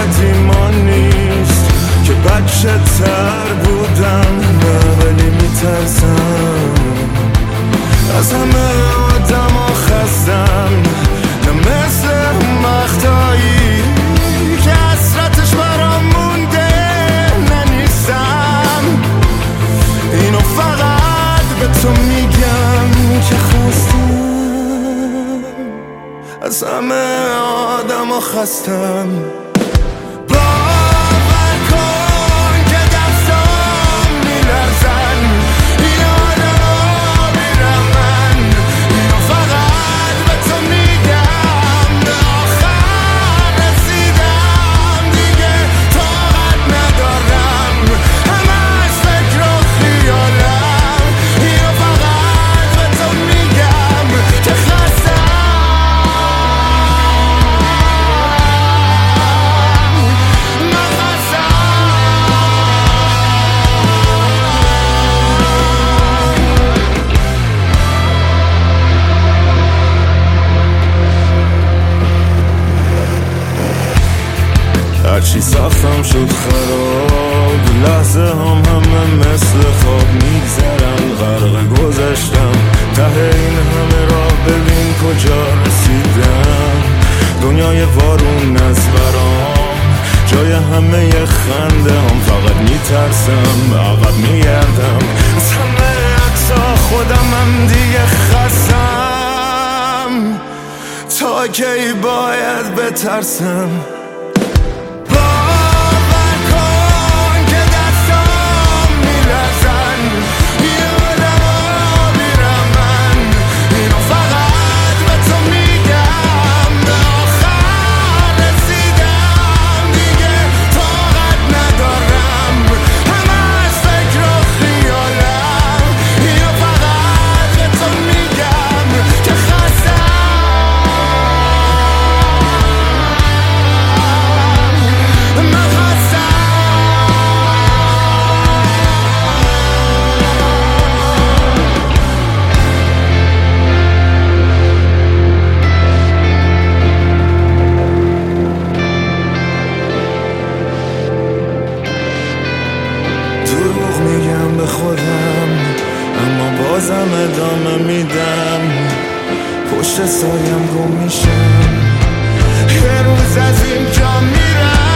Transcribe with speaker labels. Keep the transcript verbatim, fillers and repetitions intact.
Speaker 1: قدیما نیست که بچه تر بودم، ولی میترسم از همه آدم ها خستم، نه مثل مقطعی که حسرتش برام مونده ننیستم. اینو فقط به تو میگم که خواستم از همه آدم ها خستم. هرچی ساختم شد خراب، لحظه هم همه مثل خواب میگذرن، غرق گذشتم ته این همه راه، ببین کجا رسیدم. دنیای وارون از برام، جای همه خنده هم، فقط میترسم عقب میگردم از همه حتی خودم هم دیگه خستم. تا کی باید بترسم؟ میگم به خودم اما بازم ادامه میدم، پشت سایم گم میشم، یه روز از اینجا میرم.